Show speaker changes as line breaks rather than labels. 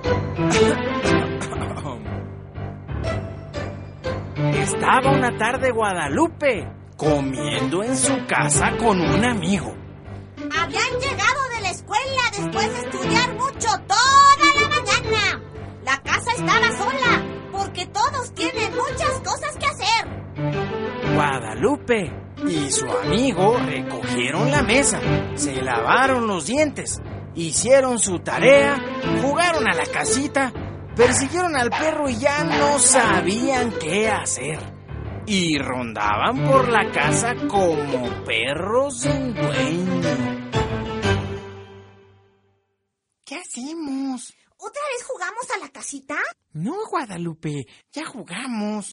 Estaba una tarde Guadalupe comiendo en su casa con un amigo.
Habían llegado de la escuela después de estudiar mucho toda la mañana. La casa estaba sola porque todos tienen muchas cosas que hacer.
Guadalupe y su amigo recogieron la mesa, se lavaron los dientes, hicieron su tarea, jugaron a la casita, persiguieron al perro y ya no sabían qué hacer. Y rondaban por la casa como perros sin dueño. ¿Qué hacemos?
¿Otra vez jugamos a la casita?
No, Guadalupe, ya jugamos.